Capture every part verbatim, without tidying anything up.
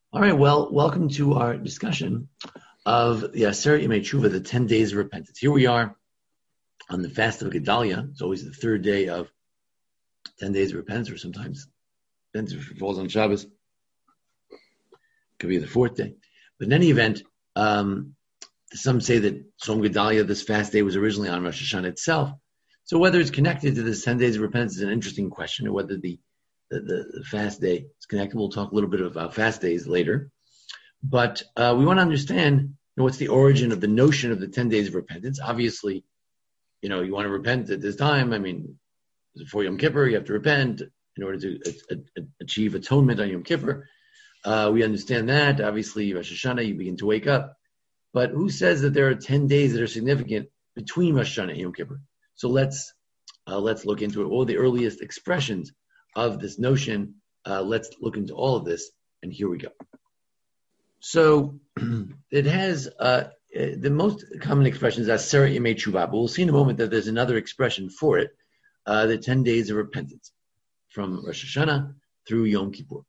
All right, well, welcome to our discussion of the Aseret Yemei Tshuva, the ten days of repentance. Here we are on the fast of Gedalia. It's always the third day of ten days of repentance, or sometimes depends if it falls on Shabbos. It could be the fourth day. But in any event, um, some say that Tzom Gedalia, this fast day, was originally on Rosh Hashanah itself. So whether it's connected to this ten days of repentance is an interesting question, or whether the The, the, the fast day is connected. We'll talk a little bit about fast days later. But uh, we want to understand, you know, what's the origin of the notion of the ten days of repentance. Obviously, you know, you want to repent at this time. I mean, before Yom Kippur, you have to repent in order to a, a, achieve atonement on Yom Kippur. Uh, we understand that. Obviously, Rosh Hashanah, you begin to wake up. But who says that there are ten days that are significant between Rosh Hashanah and Yom Kippur? So let's uh, let's look into it. What are the earliest expressions of this notion? Uh, let's look into all of this, and here we go. So it has uh, the most common expression is Aseret Yemei Tshuva, but we'll see in a moment that there's another expression for it, uh, the ten days of repentance, from Rosh Hashanah through Yom Kippur.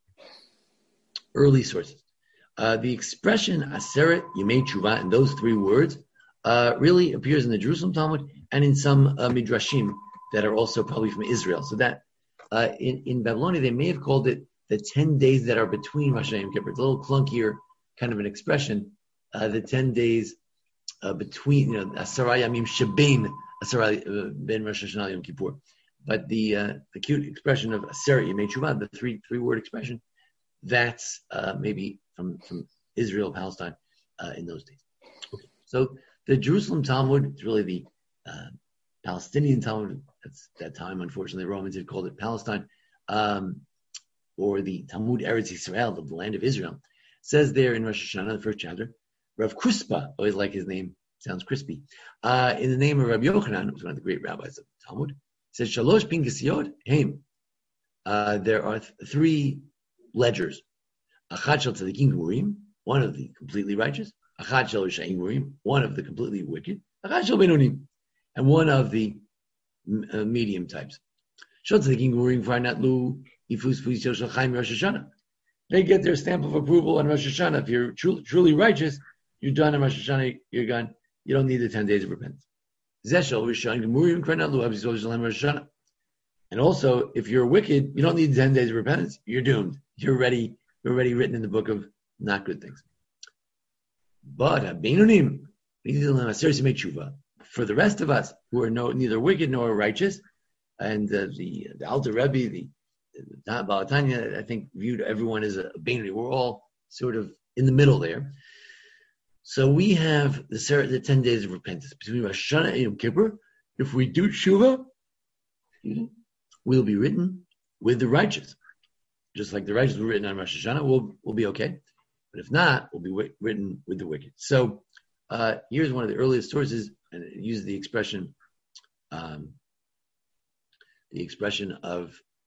Early sources. Uh, the expression Aseret Yemei Tshuva, and those three words, uh, really appears in the Jerusalem Talmud and in some uh, midrashim that are also probably from Israel. So that Uh, in, in Babylonia, they may have called it the ten days that are between Rosh Hashanah and Yom Kippur. It's a little clunkier kind of an expression. Uh, the ten days uh, between, you know, Asara Yamim Shebein Asara Ben Rosh Hashanah and Yom Kippur. But the uh, the cute expression of Aseret Yemei Tshuva, the three three word expression, that's uh, maybe from from Israel, Palestine, uh, in those days. Okay. So the Jerusalem Talmud is really the uh, Palestinian Talmud. That's that time, unfortunately, the Romans had called it Palestine, um, or the Talmud Eretz Yisrael, the land of Israel. It says there in Rosh Hashanah, the first chapter, Rav Kuspa, always like his name, sounds crispy, uh, in the name of Rabbi Yochanan, who was one of the great rabbis of the Talmud, says, Shalosh Pinkasiyot Heim. Uh, there are th- three ledgers. Achad Shel Tzadikim Gemurim, one of the completely righteous. Achad Shel Rishaim Gemurim, one of the completely wicked. Achad Shel Benonim, and one of the Uh, medium types. They get their stamp of approval on Rosh Hashanah. If you're truly, truly righteous, you're done on Rosh Hashanah, you're gone. You don't need the ten days of repentance. And also, if you're wicked, you don't need the ten days of repentance. You're doomed. You're already, you're already written in the book of not good things. But for the rest of us who are no, neither wicked nor righteous, and uh, the the Alter Rebbe, the, the Baal Tanya, I think viewed everyone as a Beinoni. We're all sort of in the middle there. So we have the, the ten days of repentance between Rosh Hashanah and Yom Kippur. If we do tshuva, we'll be written with the righteous, just like the righteous were written on Rosh Hashanah. We'll we'll be okay, but if not, we'll be w- written with the wicked. So uh, here's one of the earliest sources. And it uses the expression, um, the expression of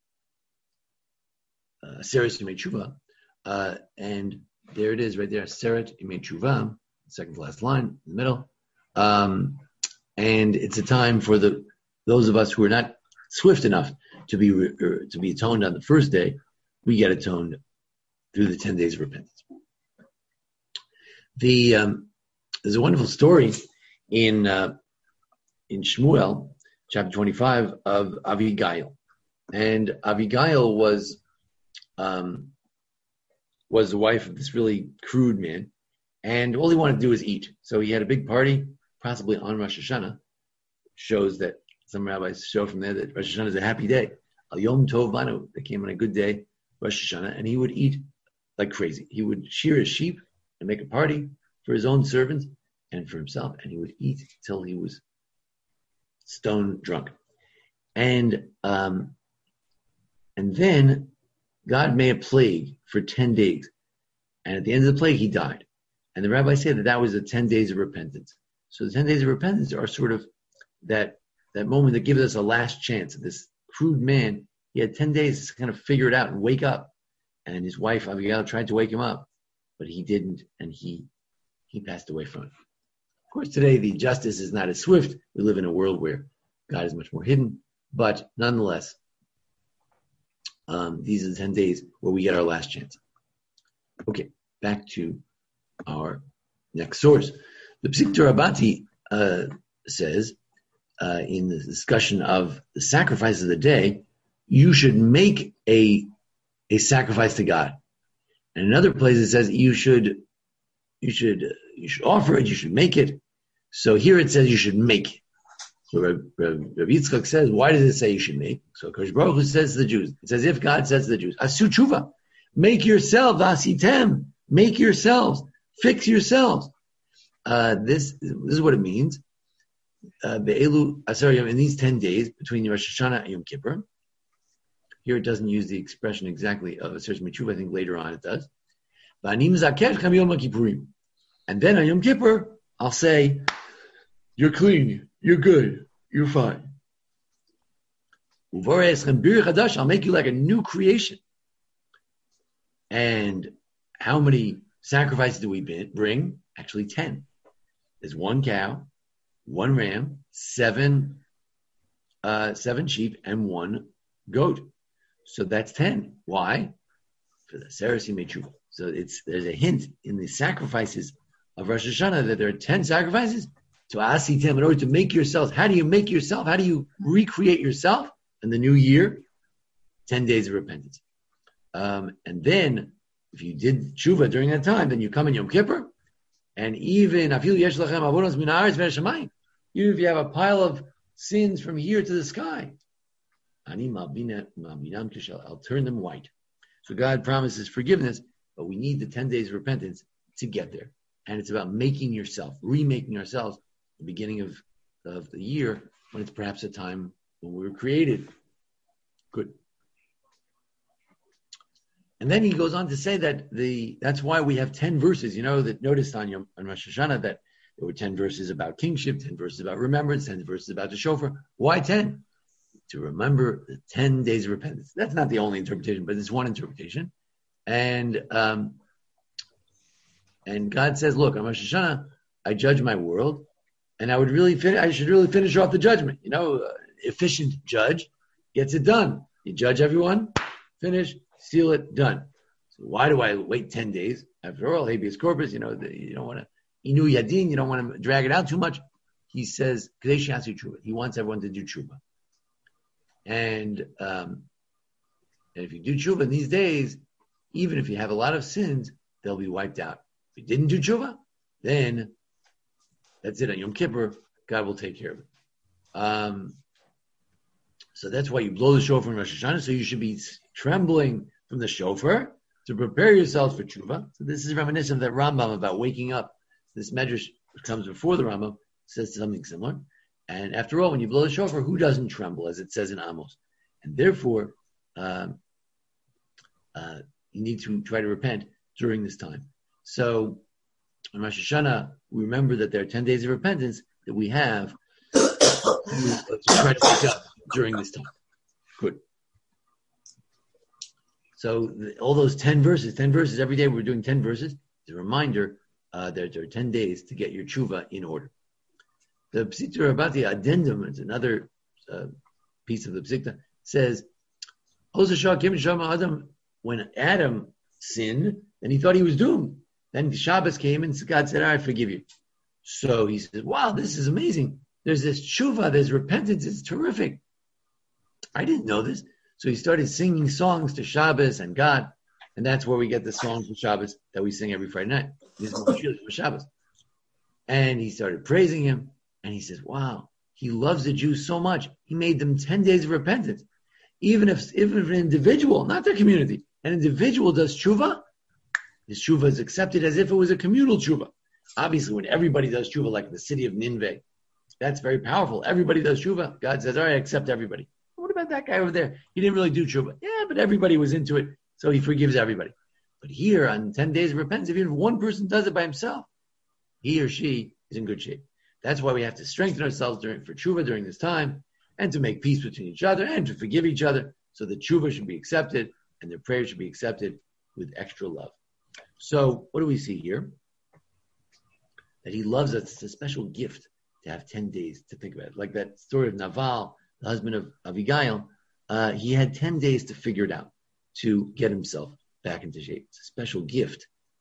Aseret Yemei Tshuva, uh, and there it is, right there, Aseret Yemei Tshuva, second to last line in the middle, um, and it's a time for the those of us who are not swift enough to be re, to be atoned on the first day. We get atoned through the ten days of repentance. The um, there's a wonderful story in uh, in Shmuel, chapter twenty-five, of Avigail. And Avigail was um, was the wife of this really crude man, and all he wanted to do was eat. So he had a big party, possibly on Rosh Hashanah. Shows that some rabbis show from there that Rosh Hashanah is a happy day. Al Yom Tov Lanu, they came on a good day, Rosh Hashanah, and he would eat like crazy. He would shear his sheep and make a party for his own servants and for himself, and he would eat till he was stone drunk. And um, and then God made a plague for ten days. And at the end of the plague, he died. And the rabbis say that that was the ten days of repentance. So the ten days of repentance are sort of that, that moment that gives us a last chance. This crude man, he had ten days to kind of figure it out and wake up. And his wife, Abigail, tried to wake him up, but he didn't, and he he passed away from it. Of course, today the justice is not as swift. We live in a world where God is much more hidden, but nonetheless, um, these are the ten days where we get our last chance. Okay, back to our next source. The Psikta Rabati uh, says, uh, in the discussion of the sacrifice of the day, you should make a a sacrifice to God. And in other places it says you should you should you should offer it, you should make it. So here it says you should make it. So Rabbi Yitzchak says, why does it say you should make? So Kosh Baruch Hu says to the Jews, it's as if God says to the Jews, Asu tshuva, make yourselves, asitem, make yourselves, fix yourselves. Uh, this, this is what it means. Uh, in these ten days between Rosh Hashanah and Yom Kippur. Here it doesn't use the expression exactly of Aseret Tshuva. I think later on it does. And then on Yom Kippur, I'll say, you're clean, you're good, you're fine. I'll make you like a new creation. And how many sacrifices do we bring? Actually ten. There's one cow, one ram, seven, uh, seven sheep, and one goat. So that's ten. Why? For the Aseret Yemei Tshuva. So it's there's a hint in the sacrifices of Rosh Hashanah that there are ten sacrifices to asitem in order to make yourselves. How do you make yourself? How do you recreate yourself in the new year? Ten days of repentance. Um, and then, if you did tshuva during that time, then you come in Yom Kippur, and even even if you have a pile of sins from here to the sky, I'll turn them white. So God promises forgiveness, but we need the ten days of repentance to get there. And it's about making yourself, remaking ourselves, the beginning of, of the year, when it's perhaps a time when we were created. Good. And then he goes on to say that the that's why we have ten verses. You know, that noticed on, Yom, on Rosh Hashanah that there were ten verses about kingship, ten verses about remembrance, ten verses about the shofar. Why ten? To remember the ten days of repentance. That's not the only interpretation, but it's one interpretation. And um, and God says, look, on Rosh Hashanah, I judge my world, and I would really fin- I should really finish off the judgment. You know, uh, efficient judge gets it done. You judge everyone, finish, seal it, done. So why do I wait ten days? After all, habeas corpus, you know, the, you don't want to, inu yadin, you don't want to drag it out too much. He says, kadesh yasu tshuva. He wants everyone to do tshuva. And, um, and if you do tshuva in these days, even if you have a lot of sins, they'll be wiped out. If you didn't do tshuva, then that's it. On Yom Kippur, God will take care of it. Um, so that's why you blow the shofar in Rosh Hashanah. So you should be trembling from the shofar to prepare yourselves for tshuva. So this is reminiscent of that Rambam about waking up. This medrash comes before the Rambam, says something similar. And after all, when you blow the shofar, who doesn't tremble, as it says in Amos? And therefore, um, uh, you need to try to repent during this time. So, on Rosh Hashanah, we remember that there are ten days of repentance that we have to, to try to pick up during this time. Good. So, the, all those ten verses, ten verses, every day we're doing ten verses. It's a reminder uh, that there are ten days to get your tshuva in order. The Psikta Rabati addendum, it's another uh, piece of the Psikta, says, when Adam sinned, then he thought he was doomed. Then Shabbos came and God said, all right, forgive you. So he says, wow, this is amazing. There's this tshuva, there's repentance, it's terrific. I didn't know this. So he started singing songs to Shabbos and God, and that's where we get the songs for Shabbos that we sing every Friday night. This is for Shabbos. And he started praising him. And he says, wow, he loves the Jews so much. He made them ten days of repentance. Even if, even if an individual, not their community, an individual does tshuva, his tshuva is accepted as if it was a communal tshuva. Obviously, when everybody does tshuva, like the city of Nineveh, that's very powerful. Everybody does tshuva. God says, all right, I accept everybody. What about that guy over there? He didn't really do tshuva. Yeah, but everybody was into it, so he forgives everybody. But here, on ten days of repentance, if even one person does it by himself, he or she is in good shape. That's why we have to strengthen ourselves during, for tshuva during this time, and to make peace between each other, and to forgive each other, so the tshuva should be accepted, and the prayer should be accepted with extra love. So, what do we see here? That he loves us. It's a special gift to have ten days to think about it. Like that story of Naval, the husband of Abigail, uh, he had ten days to figure it out, to get himself back into shape. It's a special gift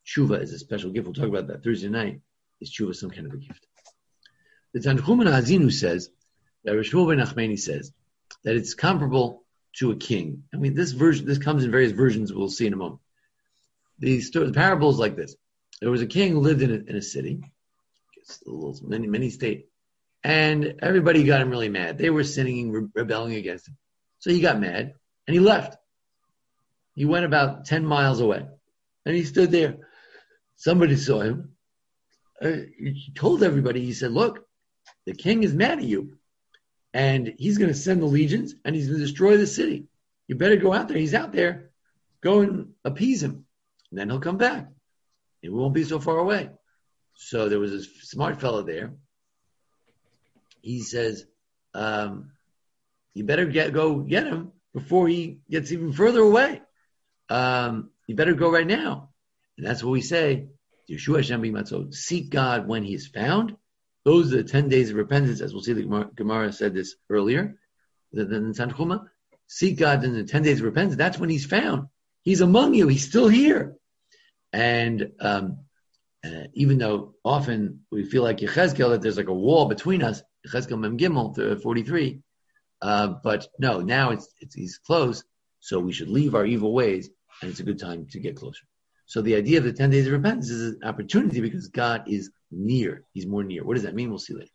tshuva is a special gift. We'll talk about that Thursday night. Is tshuva some kind of a gift? The Tanchumen Hazinu says that Rosh ben Nachmani says that it's comparable to a king. I mean, this version, this comes in various versions. We'll see in a moment. The, story, the parable is like this: there was a king who lived in a, in a city, it's a little mini mini state, and everybody got him really mad. They were sinning, re- rebelling against him. So he got mad and he left. He went about ten miles away, and he stood there. Somebody saw him. Uh, he told everybody. He said, "Look, the king is mad at you. And he's going to send the legions, and he's going to destroy the city. You better go out there. He's out there. Go and appease him. And then he'll come back. It won't be so far away." So there was this smart fellow there. He says, um, you better get go get him before he gets even further away. Um, you better go right now. And that's what we say. Yeshua Hashem b'matzot. Seek God when he is found. Those are the ten days of repentance, as we'll see. The Gemara said this earlier. The, the, the Tanchuma. Seek God in the ten days of repentance. That's when he's found. He's among you. He's still here. And um, uh, even though often we feel like Yechezkel, that there's like a wall between us, Yechezkel Mem Gimel forty-three. Uh, but no, now it's, it's he's close, so we should leave our evil ways, and it's a good time to get closer. So the idea of the ten days of repentance is an opportunity because God is near. He's more near. What does that mean? We'll see later.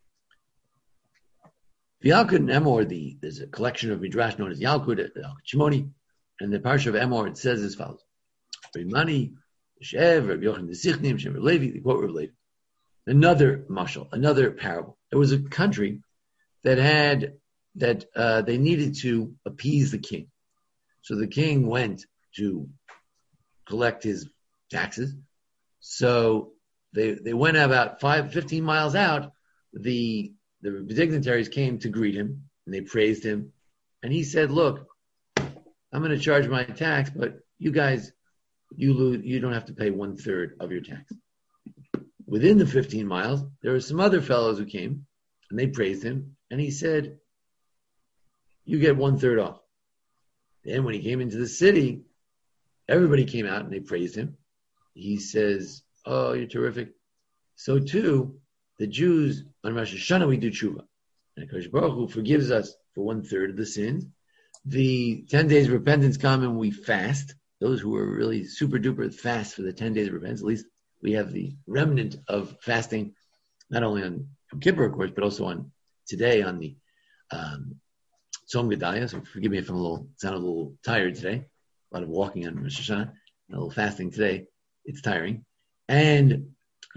The Yalkut and Emor, the, there's a collection of midrash known as Yalkut, Yalkut Shimoni, and the parsha of Emor, it says as follows: Mani, Shev, Rabbi Yochanan the Sichnim, Shem Levi, the quote Rabbi Levi. Another mashal, another parable. There was a country that had that uh, they needed to appease the king, so the king went to collect his taxes. So they they went about five, fifteen miles out. The the dignitaries came to greet him, and they praised him. And he said, "Look, I'm going to charge my tax, but you guys, you lose, you don't have to pay one third of your tax." Within the fifteen miles, there were some other fellows who came, and they praised him. And he said, "You get one third off." Then when he came into the city, everybody came out and they praised him. He says, "Oh, you're terrific." So too, the Jews on Rosh Hashanah, we do tshuva. And HaKadosh Baruch Hu forgives us for one third of the sins. The ten days of repentance come and we fast. Those who are really super duper fast for the ten days of repentance, at least we have the remnant of fasting, not only on Yom Kippur, of course, but also on today on the um, Tzom Gedalia. So forgive me if I'm a little, sound a little tired today. A lot of walking on Rosh Hashanah, and a little fasting today. It's tiring. And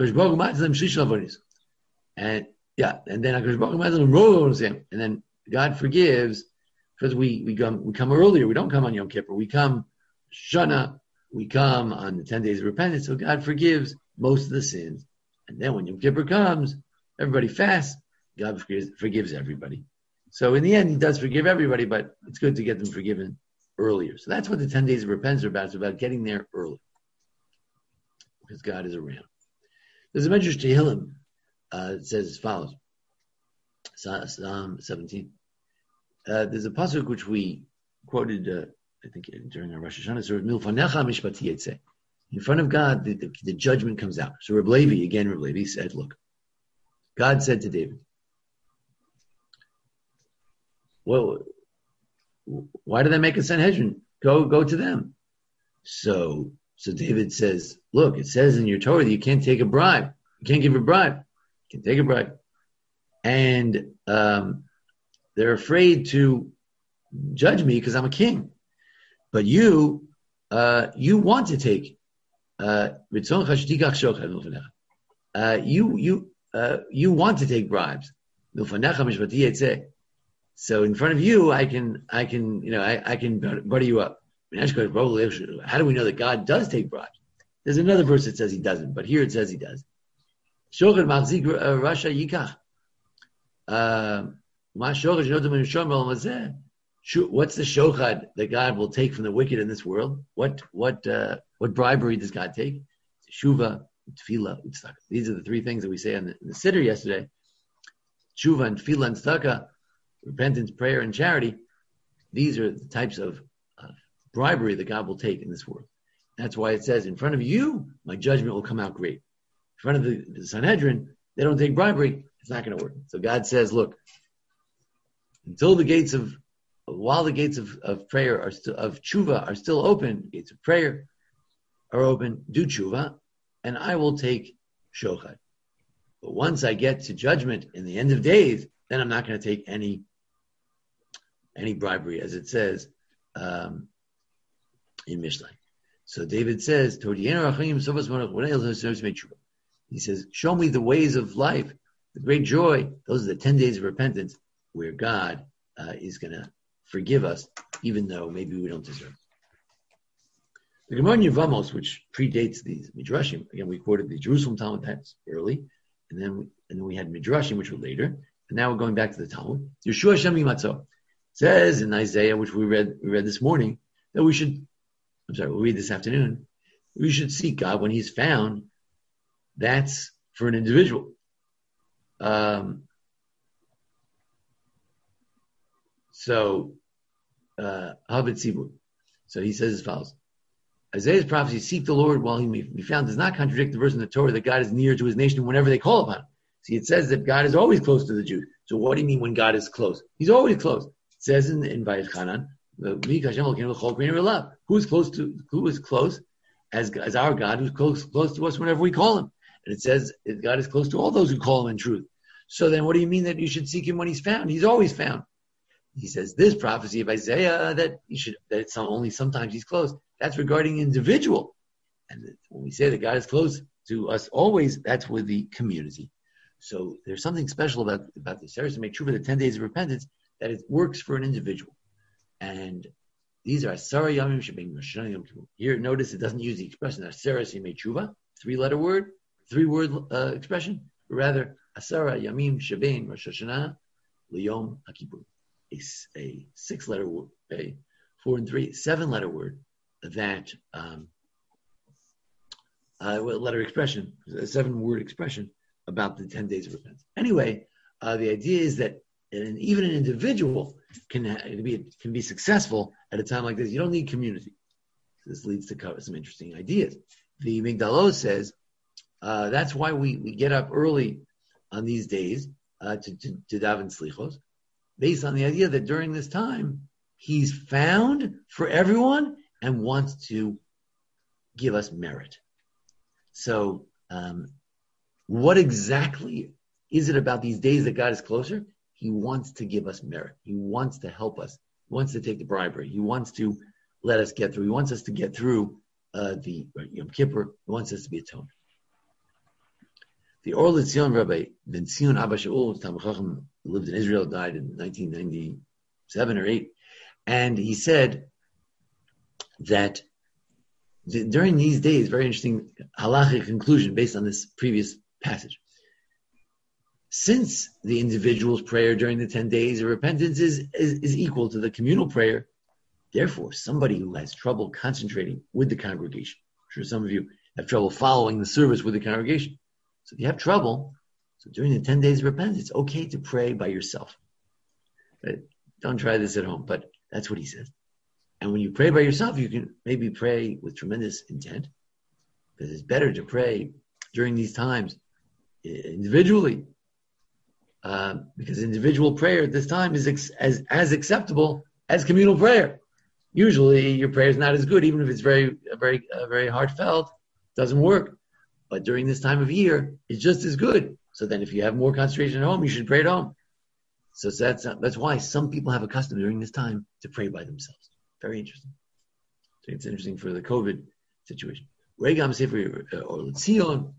and yeah, and then and then God forgives because we we come we come earlier. We don't come on Yom Kippur. We come Shana. We come on the ten days of repentance. So God forgives most of the sins. And then when Yom Kippur comes, everybody fasts. God forgives, forgives everybody. So in the end, He does forgive everybody, but it's good to get them forgiven earlier. So that's what the ten days of repentance are about. It's about getting there early. Because God is around. There's a Medrash Tehillim uh, that says as follows. Psalm seventeen. Uh, there's a pasuk which we quoted, uh, I think, during our Rosh Hashanah. So, Milfanecha mishpati yetzeh. In front of God, the, the, the judgment comes out. So Reb Levi, again, Reb Levi said, look, God said to David, well, why did I make a Sanhedrin? Go, go to them. So, so David says, look, it says in your Torah that you can't take a bribe. You can't give a bribe. You can take a bribe. And um, they're afraid to judge me because I'm a king. But you, uh, you want to take, uh, uh, you, you, uh, you want to take bribes. So in front of you, I can, I can, you know, I, I can butter you up. How do we know that God does take bribes? There's another verse that says He doesn't, but here it says He does. Uh, what's the shochad that God will take from the wicked in this world? What what uh, what bribery does God take? Teshuva, tefillah, tzedakah. These are the three things that we say on the, in the siddur yesterday. Teshuva and tefillah and tzedakah, repentance, prayer, and charity. These are the types of uh, bribery that God will take in this world. That's why it says, in front of you, my judgment will come out great. In front of the, the Sanhedrin, they don't take bribery. It's not going to work. So God says, look, until the gates of, while the gates of, of prayer are still, of tshuva are still open, gates of prayer are open, do tshuva, and I will take shochad. But once I get to judgment in the end of days, then I'm not going to take any any bribery, as it says um, in Mishlei. So David says, he says, show me the ways of life, the great joy. Those are the ten days of repentance where God uh, is going to forgive us, even though maybe we don't deserve it. The Gemara in Yevamos, which predates these Midrashim, again, we quoted the Jerusalem Talmud, that's early, and then we, and then we had Midrashim, which were later, and now we're going back to the Talmud. Yeshua Shem Yimatzo says in Isaiah, which we read we read this morning, that we should, I'm sorry, we'll read this afternoon, we should seek God when He's found. That's for an individual. Um, so, uh, Havit Tzibur. So he says as follows. Isaiah's prophecy, seek the Lord while he may be found, does not contradict the verse in the Torah that God is near to his nation whenever they call upon him. See, it says that God is always close to the Jews. So what do you mean when God is close? He's always close. It says in, in Vayechanan, who is close to, who is close as, as our God, who's close, close to us whenever we call him. And it says that God is close to all those who call him in truth. So then what do you mean that you should seek him when he's found? He's always found. He says this prophecy of Isaiah that you should, that it's only sometimes he's close. That's regarding individual. And when we say that God is close to us always, that's with the community. So there's something special about, about the Seres Yemei Tshuva, the ten days of repentance, that it works for an individual. And these are Asara Yamim Shebein Rosh Hashanah Yom Kippur. Here, notice it doesn't use the expression Seres Yemei Tshuva, three-letter word, three-word uh, expression, but rather Asara Yamim Shebein Rosh Hashanah L'Yom HaKippur. A, a six-letter word, a four and three, seven-letter word that um, uh, letter expression, a seven-word expression about the ten days of repentance. Anyway, uh, the idea is that an, even an individual can ha- be can be successful at a time like this. You don't need community. This leads to cover some interesting ideas. The Migdalos says uh, that's why we, we get up early on these days uh, to, to, to daven slichos, based on the idea that during this time he's found for everyone and wants to give us merit. So, um, what exactly is it about these days that God is closer? He wants to give us merit. He wants to help us. He wants to take the bribery. He wants to let us get through. He wants us to get through uh, the Yom Kippur. He wants us to be atoned. The Or L'Tzion Rabbi Ben Zion Abba Shaul, Talmid Chacham, lived in Israel, died in nineteen ninety-seven or eight, and he said that th- during these days, very interesting halachic conclusion based on this previous passage. Since the individual's prayer during the ten days of repentance is, is, is equal to the communal prayer, therefore, somebody who has trouble concentrating with the congregation, I'm sure some of you have trouble following the service with the congregation. So if you have trouble, so during the ten days of repentance, it's okay to pray by yourself. But don't try this at home, but that's what he says. And when you pray by yourself, you can maybe pray with tremendous intent, because it's better to pray during these times individually, uh, because individual prayer at this time is ex- as, as acceptable as communal prayer. Usually your prayer is not as good, even if it's very, very, uh, very heartfelt, it doesn't work. But during this time of year, it's just as good. So then if you have more concentration at home, you should pray at home. So that's that's why some people have a custom during this time to pray by themselves. Very interesting. I think it's interesting for the COVID situation. Regam Sefer or L'Tzion,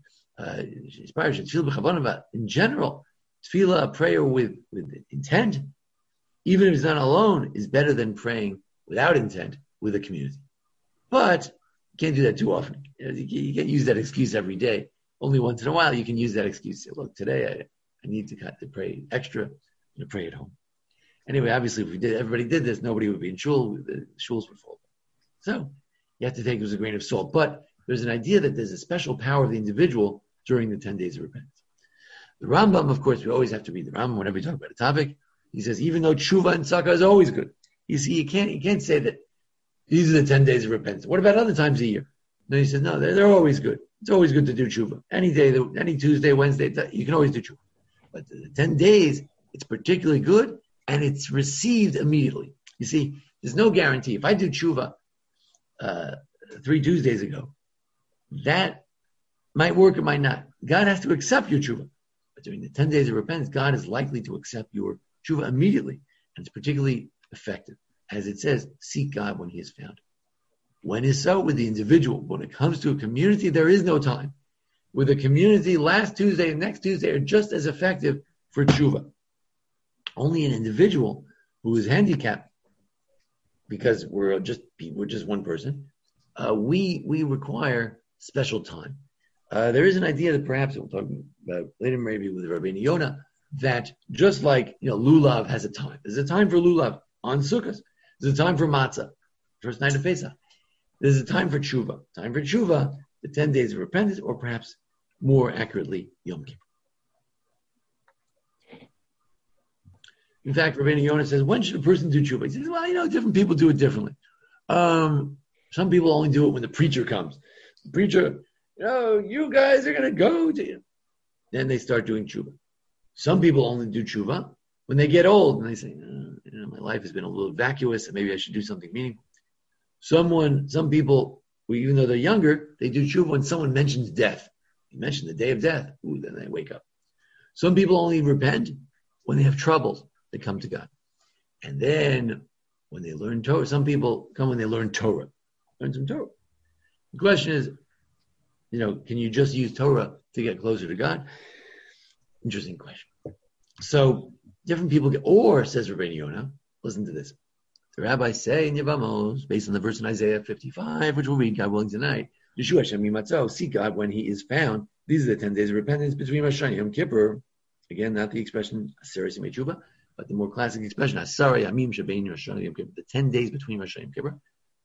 in general, tefillah, prayer with, with intent, even if it's not alone, is better than praying without intent with a community. But you can't do that too often. You know, you can't use that excuse every day. Only once in a while you can use that excuse. Say, look, today I, I need to, to pray extra, to pray at home. Anyway, obviously, if we did, everybody did this, nobody would be in shul. The shuls would fall. So you have to take it with a grain of salt. But there's an idea that there's a special power of the individual during the ten days of repentance. The Rambam, of course, we always have to read the Rambam whenever we talk about a topic. He says, even though tshuva and tzedakah is always good, you see, you can't you can't say that these are the ten days of repentance. What about other times a year? No, he says, no, they're, they're always good. It's always good to do tshuva. Any day, any Tuesday, Wednesday, you can always do tshuva. But the ten days, it's particularly good, and it's received immediately. You see, there's no guarantee. If I do tshuva uh, three Tuesdays ago, that might work, it might not. God has to accept your tshuva. But during the ten days of repentance, God is likely to accept your tshuva immediately. And it's particularly effective. As it says, seek God when he is found. When is so? With the individual. When it comes to a community, there is no time. With a community, last Tuesday and next Tuesday are just as effective for tshuva. Only an individual who is handicapped, because we're just we're just one person, uh, we we require special time. Uh, there is an idea that perhaps we'll talk about later, maybe with Rabbeinu Yonah, that just like you know, lulav has a time. There's a time for lulav on Sukkot. There's a time for matzah, first night of Pesach. There's a time for tshuva. Time for tshuva, the ten days of repentance, or perhaps more accurately, Yom Kippur. In fact, Rabbeinu Yonah says, when should a person do tshuva? He says, well, you know, different people do it differently. Um, some people only do it when the preacher comes. The preacher, you know, you guys are going to go to... Then they start doing tshuva. Some people only do tshuva when they get old and they say, oh, you know, my life has been a little vacuous and maybe I should do something meaningful. Someone, some people, well, even though they're younger, they do tshuva when someone mentions death. You mention the day of death. Ooh, then they wake up. Some people only repent when they have troubles. They come to God. And then when they learn Torah, some people come when they learn Torah. Learn some Torah. The question is, you know, can you just use Torah to get closer to God? Interesting question. So different people get, or says Rabbeinu Yonah, listen to this. The rabbis say in Yevamos, based on the verse in Isaiah fifty-five, which we'll read, God willing, tonight, Yeshua Hashem Yimatzo, seek God when he is found. These are the ten days of repentance between Rosh Hashanah and Yom Kippur. Again, not the expression Aseret Yemei Tshuva, but the more classic expression, Asara Yamim Shebein Rosh Hashanah Yom Kippur, the ten days between Rosh Hashanah and Yom Kippur.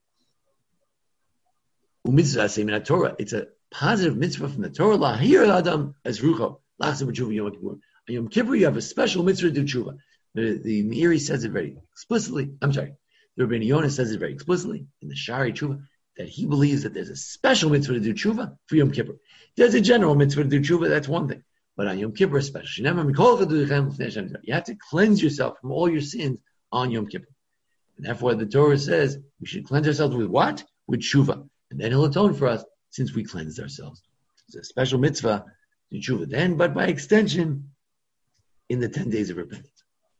Umitzvah Aseh Min HaTorah. It's a positive mitzvah from the Torah. Lahir Adam as Rucho. Lachzeh B'Tshuva Yom Kippur. On Yom Kippur, you have a special mitzvah to do tshuva. The, the Meiri says it very explicitly. I'm sorry. The Rabbeinu Yonah says it very explicitly in the Shari Tshuva that he believes that there's a special mitzvah to do tshuva for Yom Kippur. There's a general mitzvah to do tshuva, that's one thing. But on Yom Kippur especially, you have to cleanse yourself from all your sins on Yom Kippur. And therefore the Torah says we should cleanse ourselves with what? With tshuva. And then he'll atone for us since we cleansed ourselves. It's a special mitzvah to tshuva then, but by extension, in the ten days of repentance.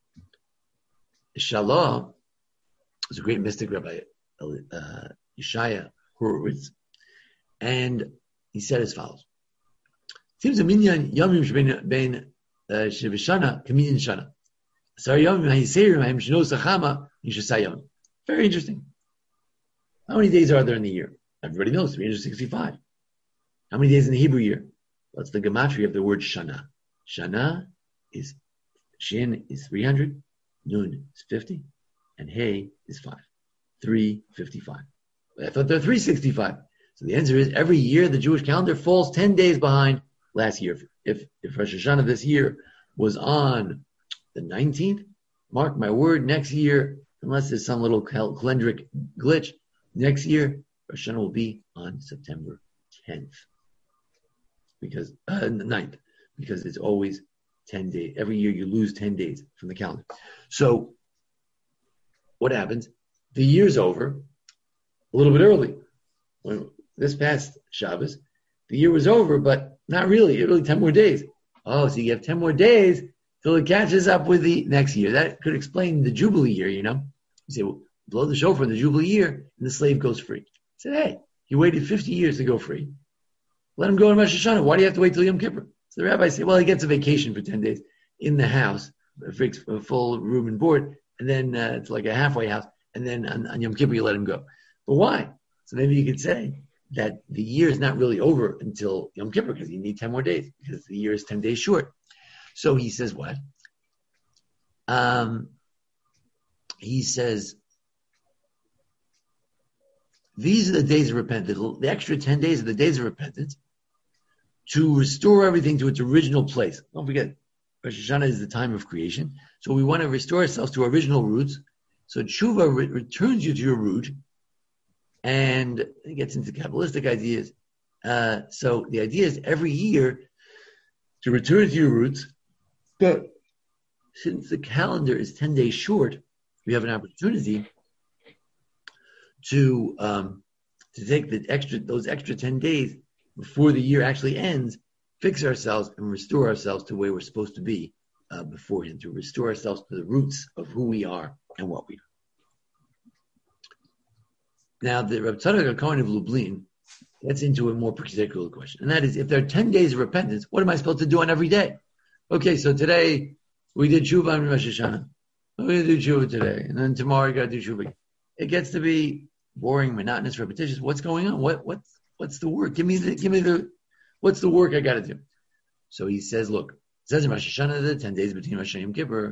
Shalah was a great mystic, Rabbi uh, Yeshaya Horowitz, and he said as follows: seems a minyan yamim ben shevishana kaminyan shana. Sorry, yamim hayiserim haim shno sachama yishasayam. Very interesting. How many days are there in the year? Everybody knows three hundred sixty-five. How many days in the Hebrew year? What's the gematria of the word shana? Shana is shin is three hundred, nun is fifty, and hey is five. three fifty-five. I thought they're three sixty-five. So the answer is every year the Jewish calendar falls ten days behind last year. If if Rosh Hashanah this year was on the nineteenth, mark my word, next year, unless there's some little calendric glitch, next year Rosh Hashanah will be on September tenth. Because uh, the ninth. Because it's always ten days. Every year you lose ten days from the calendar. So what happens? The year's over a little bit early. When this past Shabbos, the year was over, but not really. Really ten more days. Oh, so you have ten more days till it catches up with the next year. That could explain the Jubilee year, you know. You say, well, blow the shofar in the Jubilee year, and the slave goes free. I said, hey, you waited fifty years to go free. Let him go in Rosh Hashanah. Why do you have to wait till Yom Kippur? So the rabbi said, well, he gets a vacation for ten days in the house, a full room and board, and then uh, it's like a halfway house, and then on, on Yom Kippur you let him go. But why? So maybe you could say that the year is not really over until Yom Kippur because you need ten more days because the year is ten days short. So he says what? Um, he says, these are the days of repentance. The extra ten days are the days of repentance to restore everything to its original place. Don't forget, Rosh Hashanah is the time of creation. So we want to restore ourselves to our original roots. So tshuva re- returns you to your root And it gets into Kabbalistic ideas. Uh, so the idea is every year to return to your roots, but since the calendar is ten days short, we have an opportunity to um, to take the extra those extra ten days before the year actually ends, fix ourselves and restore ourselves to where we're supposed to be uh, beforehand, to restore ourselves to the roots of who we are and what we are. Now, the Reb Tzadok HaKohen of Lublin gets into a more particular question, and that is, if there are ten days of repentance, what am I supposed to do on every day? Okay, so today we did Tshuva on Rosh Hashanah. We're going to do Tshuva today, and then tomorrow you got to do Tshuva. It gets to be boring, monotonous, repetitious. What's going on? What what's what's the work? Give me the give me the what's the work I got to do? So he says, look, it says in Rosh Hashanah the ten days between Rosh Hashanah and Yom Kippur.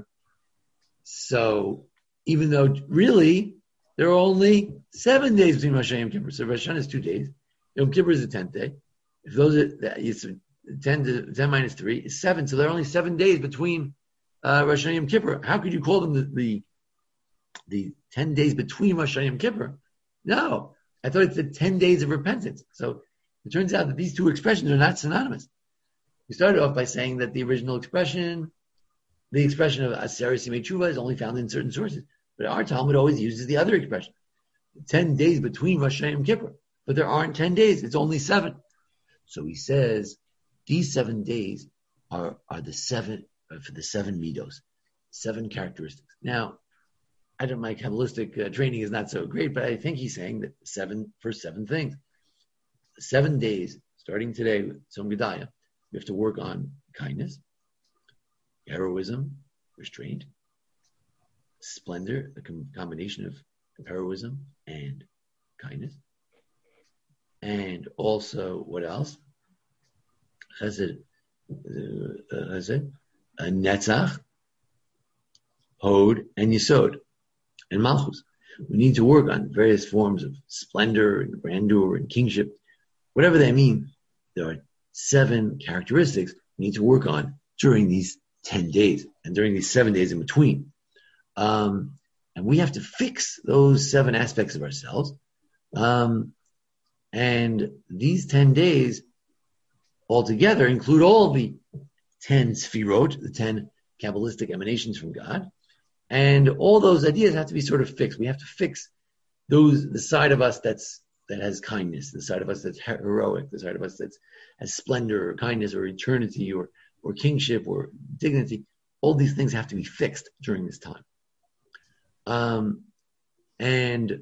So even though really there are only seven days between Rosh Hashanah and Yom Kippur, so Rosh Hashanah is two days. Yom Kippur is the tenth day. If those are it's ten to ten minus three is seven, so there are only seven days between uh, Rosh Hashanah and Yom Kippur. How could you call them the the, the ten days between Rosh Hashanah and Yom Kippur? No, I thought it's the ten days of repentance. So it turns out that these two expressions are not synonymous. We started off by saying that the original expression, the expression of Aseret Yimei Tshuva, is only found in certain sources. But our Talmud always uses the other expression, ten days between Rosh Hashanah and Yom Kippur. But there aren't ten days; it's only seven. So he says these seven days are are the seven uh, for the seven midos, seven characteristics. Now, I don't. My Kabbalistic uh, training is not so great, but I think he's saying that seven for seven things. Seven days, starting today with Tzom Gedalia, we have to work on kindness, heroism, restraint, splendor, a com- combination of heroism and kindness, and also what else? Chesed, uh, Chesed, uh, Netzach, Hod, and Yesod, and Malchus. We need to work on various forms of splendor and grandeur and kingship. Whatever they mean, there are seven characteristics we need to work on during these ten days and during these seven days in between. Um, and we have to fix those seven aspects of ourselves. Um, and these ten days altogether include all the ten sfirot, the ten Kabbalistic emanations from God. And all those ideas have to be sort of fixed. We have to fix those, the side of us that's that has kindness, the side of us that's heroic, the side of us that's has splendor or kindness or eternity or or kingship or dignity. All these things have to be fixed during this time. Um, and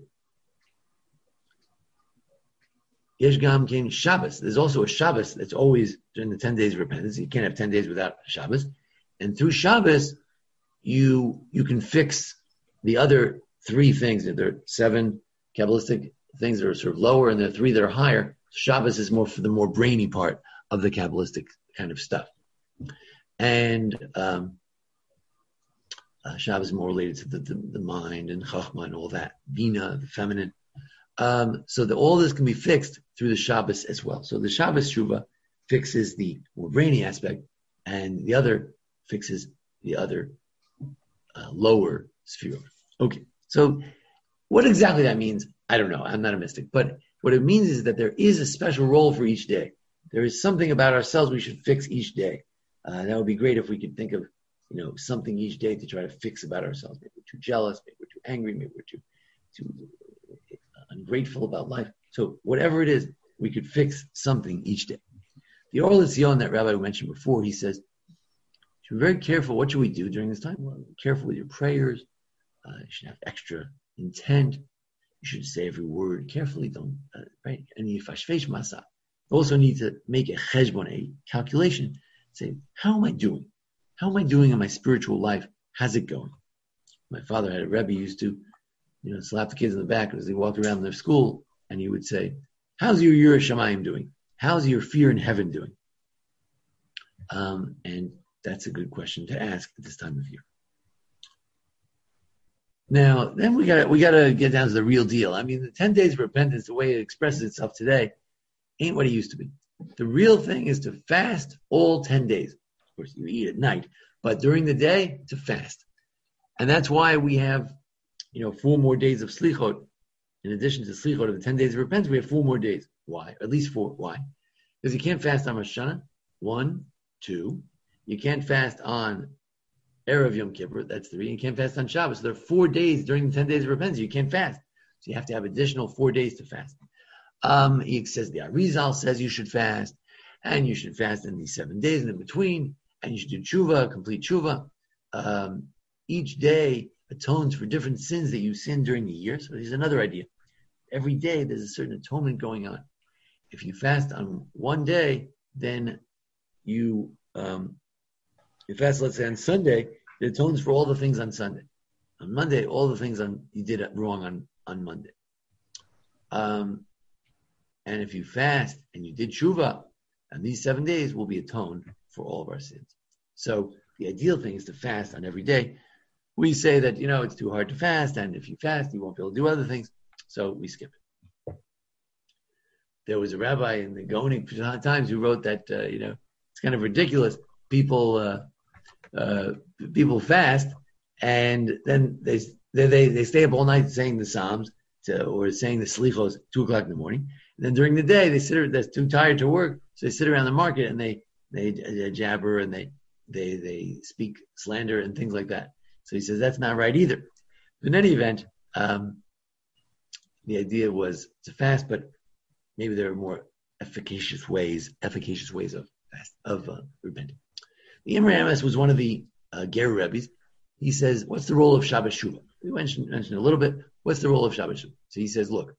Yesh Gam Kin Shabbos. There's also a Shabbos that's always during the ten days of repentance. You can't have ten days without Shabbos. And through Shabbos, you you can fix the other three things. There are seven Kabbalistic things that are sort of lower, and there are three that are higher. Shabbos is more for the more brainy part of the Kabbalistic kind of stuff. And um, uh, Shabbos is more related to the, the, the mind and Chachma and all that, Bina, the feminine. Um, so that all this can be fixed through the Shabbos as well. So the Shabbos Shuvah fixes the more brainy aspect, and the other fixes the other uh, lower sphere. Okay, so what exactly that means, I don't know. I'm not a mystic. But what it means is that there is a special role for each day. There is something about ourselves we should fix each day. Uh, that would be great if we could think of, you know, something each day to try to fix about ourselves. Maybe we're too jealous, maybe we're too angry, maybe we're too, too ungrateful about life. So whatever it is, we could fix something each day. The Or L'Tzion that Rabbi mentioned before, he says, be very careful. What should we do during this time? Well, be careful with your prayers. Uh, you should have extra intent. You should say every word carefully. Don't uh, right. And you fashfesh masa. You also need to make a cheshbon, a calculation. Say, how am I doing? How am I doing in my spiritual life? How's it going? My father had a Rebbe who used to, you know, slap the kids in the back as they walked around their school, and he would say, "How's your Yirah Shamayim doing? How's your fear in heaven doing?" Um, and that's a good question to ask at this time of year. Now, then we got we got to get down to the real deal. I mean, the ten days of repentance, the way it expresses itself today, ain't what it used to be. The real thing is to fast all ten days. Of course, you eat at night, but during the day, to fast. And that's why we have, you know, four more days of slichot in addition to Slichot of the ten days of repentance, we have four more days. Why? At least four. Why? Because you can't fast on Rosh Hashanah. One, two. You can't fast on Erev Yom Kippur. That's three. You can't fast on Shabbos. So there are four days during the ten days of repentance. You can't fast. So you have to have additional four days to fast. Um, he says the Arizal says you should fast, and you should fast in these seven days in between, and you should do tshuva, complete tshuva. Um, each day atones for different sins that you sin during the year. So there's another idea. Every day there's a certain atonement going on. If you fast on one day, then you um, you fast, let's say on Sunday, it atones for all the things on Sunday. On Monday, all the things on you did wrong on, on Monday. Um, and if you fast and you did tshuva, and these seven days will be atoned for all of our sins. So the ideal thing is to fast on every day. We say that, you know, it's too hard to fast, and if you fast, you won't be able to do other things. So we skip it. There was a rabbi in the Gaonic times who wrote that, uh, you know, it's kind of ridiculous. People uh, uh, people fast, and then they, they they they stay up all night saying the Psalms to, or saying the Slichos two o'clock in the morning. And then during the day, they sit. They're too tired to work, so they sit around the market and they they, they jabber and they they they speak slander and things like that. So he says that's not right either. But in any event, um, the idea was to fast, but maybe there are more efficacious ways, efficacious ways of fast, of uh, repenting. The Imre Emes was one of the uh, Ger Rebbes. He says, "What's the role of Shabbos Shuvah?" We mentioned mentioned a little bit. What's the role of Shabbos Shuvah? So he says, "Look,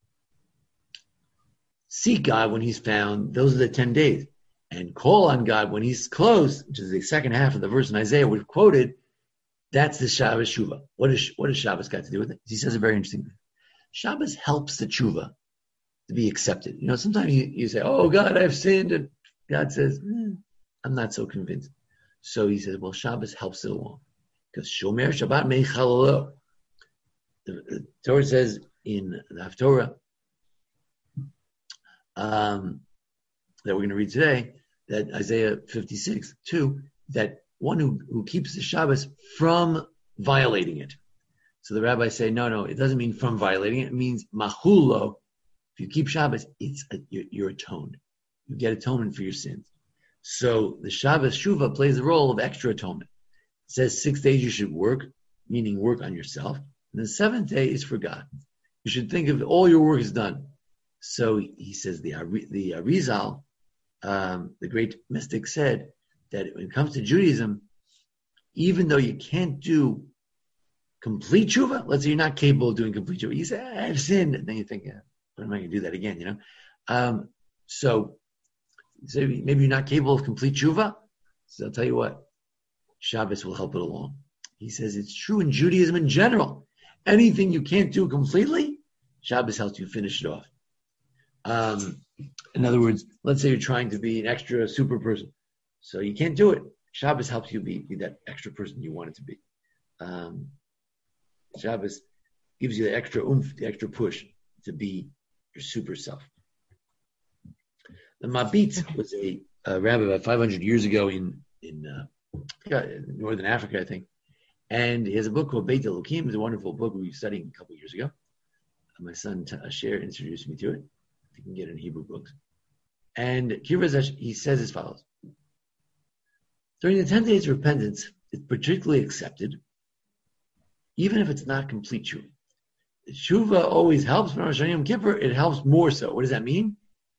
seek God when He's found. Those are the ten days, and call on God when He's close," which is the second half of the verse in Isaiah we've quoted. That's the Shabbos Shuvah. What is what does Shabbos got to do with it? He says a very interesting thing. Shabbos helps the tshuva to be accepted. You know, sometimes you, you say, "Oh God, I've sinned," and God says, eh, "I'm not so convinced." So he says, "Well, Shabbos helps it along because Shomer Shabbat Meichalalo." The, the Torah says in the Haftorah um, that we're going to read today, that Isaiah fifty-six two, that one who, who keeps the Shabbos from violating it. So the rabbis say, no, no, it doesn't mean from violating it. It means machulo. If you keep Shabbos, it's a, you're, you're atoned. You get atonement for your sins. So the Shabbos Shuvah plays the role of extra atonement. It says six days you should work, meaning work on yourself. And the seventh day is for God. You should think of all your work is done. So he says the the Arizal, um, the great mystic, said that when it comes to Judaism, even though you can't do complete tshuva, let's say you're not capable of doing complete tshuva, you say, I have sinned, and then you think, yeah, when am I going to do that again, you know? Um, so, so maybe you're not capable of complete tshuva, so I'll tell you what, Shabbos will help it along. He says it's true in Judaism in general. Anything you can't do completely, Shabbos helps you finish it off. Um, in other words, let's say you're trying to be an extra super person, so you can't do it. Shabbos helps you be, be that extra person you want it to be. Um, Shabbos gives you the extra oomph, the extra push to be your super self. The Mabit was a, a rabbi about five hundred years ago in in uh, northern Africa, I think, and he has a book called Beit Elokim. It's a wonderful book we were studying a couple of years ago. My son Asher introduced me to it. You can get it in Hebrew books. And Kirvazesh, he says as follows. During the ten days of repentance, it's particularly accepted, even if it's not complete tshuva. The tshuva always helps, but on Rosh Yom Kippur, it helps more so. What does that mean?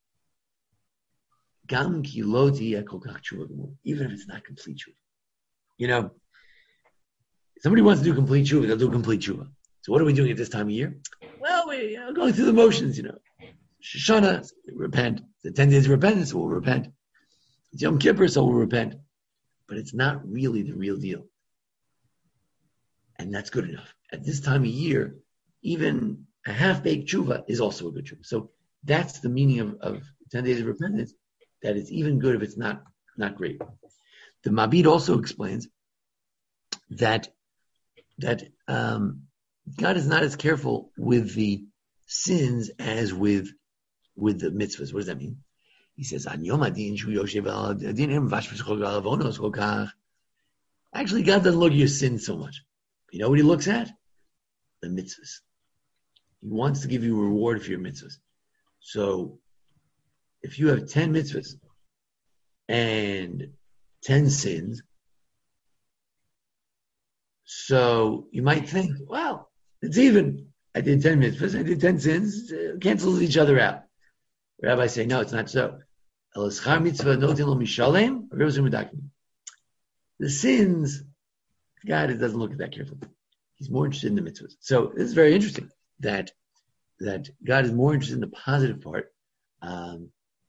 Gam ki lo tiyeh kol kach tshuva, even if it's not complete tshuva. You know, if somebody wants to do complete tshuva, they'll do complete tshuva. So what are we doing at this time of year? Well, we're you know, going through the motions, you know. Shoshana, repent. The ten days of repentance, we'll repent. It's Yom Kippur, so we'll repent. But it's not really the real deal. And that's good enough. At this time of year, even a half-baked tshuva is also a good tshuva. So that's the meaning of, of ten days of repentance, that it's even good if it's not, not great. The Mabit also explains that, that um, God is not as careful with the sins as with, with the mitzvahs. What does that mean? He says, actually, God doesn't look at your sins so much. You know what he looks at? The mitzvahs. He wants to give you a reward for your mitzvahs. So if you have ten mitzvahs and ten sins, so you might think, well, it's even. I did ten mitzvahs, I did ten sins, uh, cancels each other out. The rabbis say, no, it's not so. The sins, God doesn't look at that carefully. He's more interested in the mitzvahs. So this is very interesting that that God is more interested in the positive part. Um,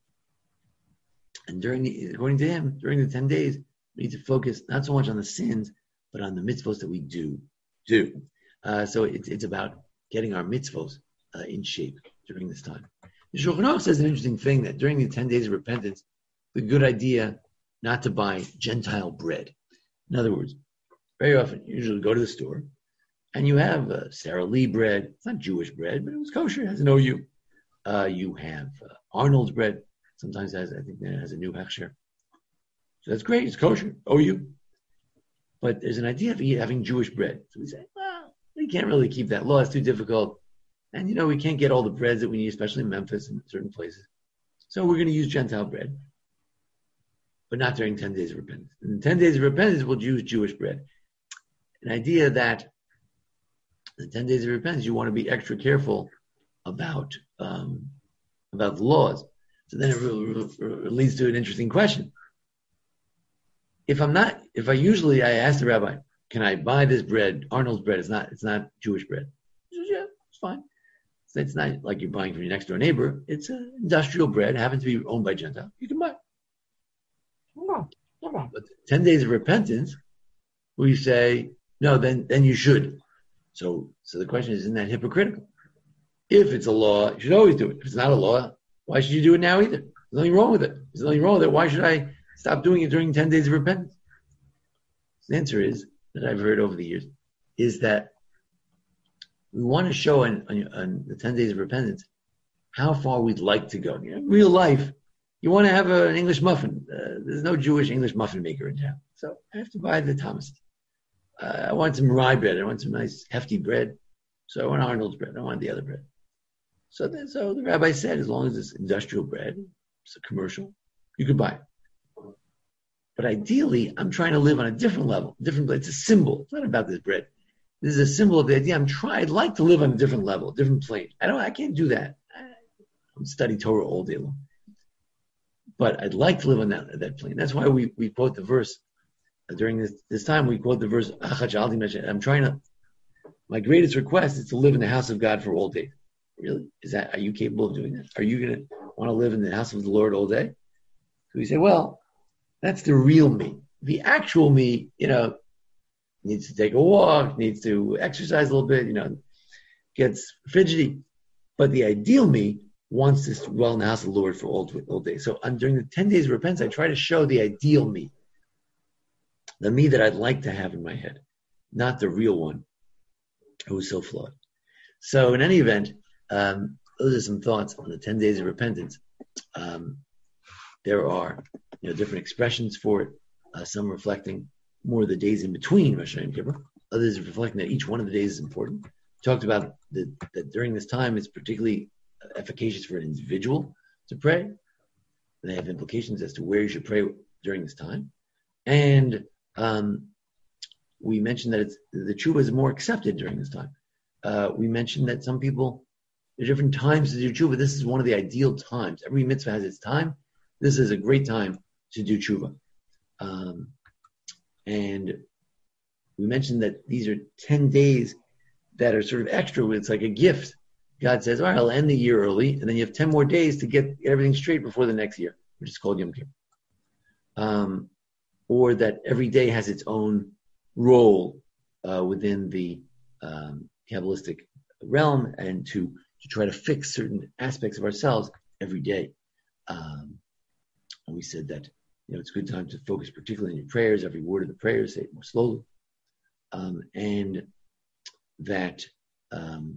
and during the, according to him, during the ten days, we need to focus not so much on the sins, but on the mitzvahs that we do do. Uh, so it's it's about getting our mitzvahs uh, in shape during this time. The Shulchan Aruch says an interesting thing that during the ten days of repentance, it's a good idea not to buy Gentile bread. In other words, very often you usually go to the store and you have uh, Sara Lee bread. It's not Jewish bread, but it was kosher. It has an O U. Uh, you have uh, Arnold's bread. Sometimes it has, I think that has a new hechsher. So that's great. It's kosher. O U. But there's an idea of having Jewish bread. So we say, well, we can't really keep that law. It's too difficult. And, you know, we can't get all the breads that we need, especially in Memphis and certain places. So we're going to use Gentile bread, but not during ten days of repentance. In ten days of repentance, we'll use Jewish bread. An idea that in ten days of repentance, you want to be extra careful about um, about the laws. So then it re- re- leads to an interesting question. If I'm not, if I usually, I ask the rabbi, can I buy this bread? Arnold's bread is not, it's not Jewish bread. He says, yeah, it's fine. So it's not like you're buying from your next door neighbor. It's uh, industrial bread, happens to be owned by Gentile. You can buy it. No, no. But ten days of repentance, we say, no, then then you should. So so the question is, isn't that hypocritical? If it's a law, you should always do it. If it's not a law, why should you do it now either? There's nothing wrong with it. There's nothing wrong with it. Why should I stop doing it during ten days of repentance? The answer is, that I've heard over the years, is that we want to show on, on, on the ten days of repentance how far we'd like to go. You know, in real life, you want to have a, an English muffin. Uh, there's no Jewish English muffin maker in town. So I have to buy the Thomas. Uh, I want some rye bread. I want some nice hefty bread. So I want Arnold's bread. I want the other bread. So then, so the rabbi said, as long as it's industrial bread, it's a commercial, you could buy it. But ideally, I'm trying to live on a different level, different. It's a symbol. It's not about this bread. This is a symbol of the idea. I'm trying. I'd like to live on a different level, a different plane. I don't. I can't do that. I'm studying Torah all day long. But I'd like to live on that that plane. That's why we, we quote the verse uh, during this this time. We quote the verse. I'm trying to. My greatest request is to live in the house of God for all days. Really? Is that? Are you capable of doing that? Are you going to want to live in the house of the Lord all day? So we say, well, that's the real me. The actual me, you know, needs to take a walk, needs to exercise a little bit, you know, gets fidgety. But the ideal me wants to dwell in the house of the Lord for all, all days. So um, during the ten days of repentance, I try to show the ideal me, the me that I'd like to have in my head, not the real one who is so flawed. So in any event, um, those are some thoughts on the ten days of repentance. Um, there are, you know, different expressions for it. Uh, some reflecting more of the days in between Rosh Hashanah and Kippur. Others reflecting that each one of the days is important. We talked about the, that during this time it's particularly efficacious for an individual to pray. They have implications as to where you should pray during this time. And um, we mentioned that it's, the tshuva is more accepted during this time. Uh, we mentioned that some people, there are different times to do tshuva. This is one of the ideal times. Every mitzvah has its time. This is a great time to do tshuva. Um, and we mentioned that these are ten days that are sort of extra. It's like a gift. God says, all right, I'll end the year early, and then you have ten more days to get everything straight before the next year, which is called Yom Kippur. Um, or that every day has its own role uh, within the um, Kabbalistic realm, and to, to try to fix certain aspects of ourselves every day. Um, and we said that, you know, it's a good time to focus particularly on your prayers, every word of the prayers, say it more slowly. Um, and that, um,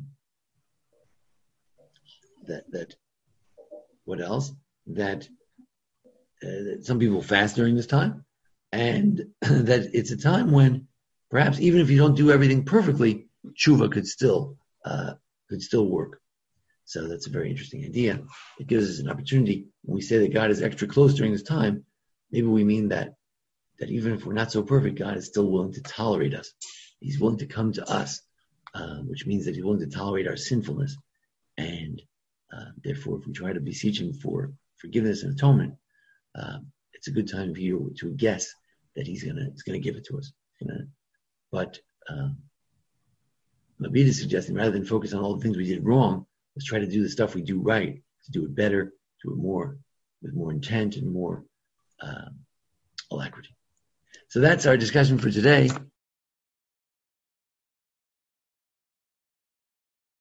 that, that, what else? That, uh, that some people fast during this time, and that it's a time when perhaps even if you don't do everything perfectly, tshuva could still, uh, could still work. So that's a very interesting idea. It gives us an opportunity. When we say that God is extra close during this time, maybe we mean that that even if we're not so perfect, God is still willing to tolerate us. He's willing to come to us, uh, which means that he's willing to tolerate our sinfulness. And uh, therefore, if we try to beseech him for forgiveness and atonement, uh, it's a good time for you to guess that he's gonna he's gonna give it to us. Gonna, but um, Mabita is suggesting rather than focus on all the things we did wrong, let's try to do the stuff we do right, to do it better, do it more, with more intent and more um, alacrity. So that's our discussion for today.